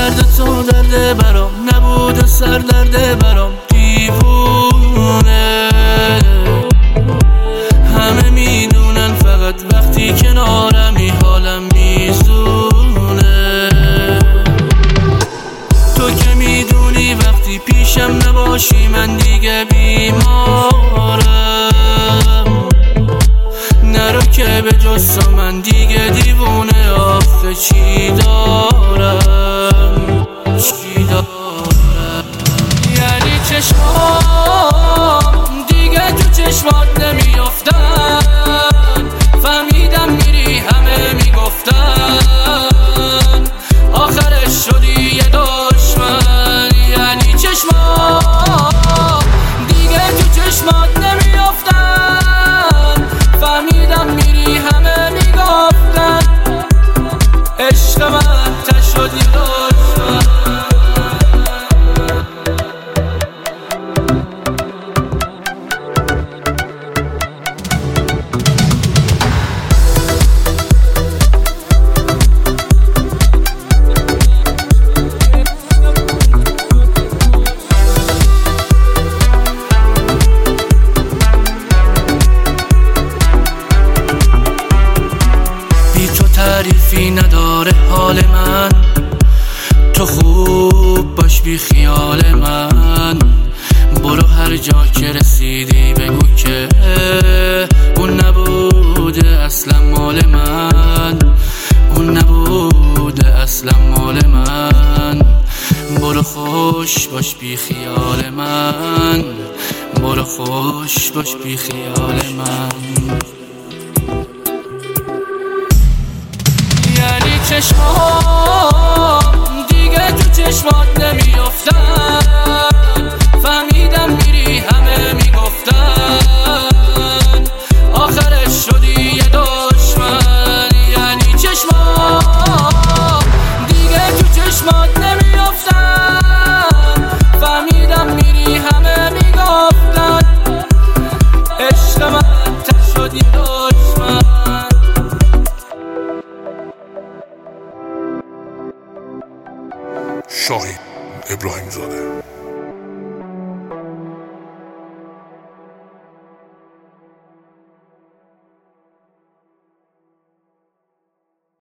درد تو درد برام نبود، سردرد برام دیوونه. همه میدونن فقط وقتی کنارمی حالم میزونه. تو که میدونی وقتی پیشم نباشی من دیگه بیمارم. نرو که به جز تو من دیگه دیوونه. آخه چی دارم چی دارم؟ یعنی چشمام دیگه تو چشمات نمیافتن. فهمیدم میری همه میگفتن آخرش شدی یه دشمن. یعنی چشمام دیگه تو چشمات نمیافتن. فهمیدم میری همه میگفتن عشق من ته شد یه دشمن. تعریفی نداره حال من، تو خوب باش بی خیال من. برو هر جا که رسیدی بگو که اون نبوده اصلا مال من. اون نبوده اصلا مال من. برو خوش باش بی خیال من. برو خوش باش بی خیال من. یعنی چشمام دیگه تو چشمات نمیافتن. فهمیدم میری همه میگفتن آخرش شدی یه دشمن. یعنی چشمام دیگه تو چشمات نمیافتن. فهمیدم میری همه میگفتن عشق من ته شد یه دشمن. شاهین ابراهیم زاده.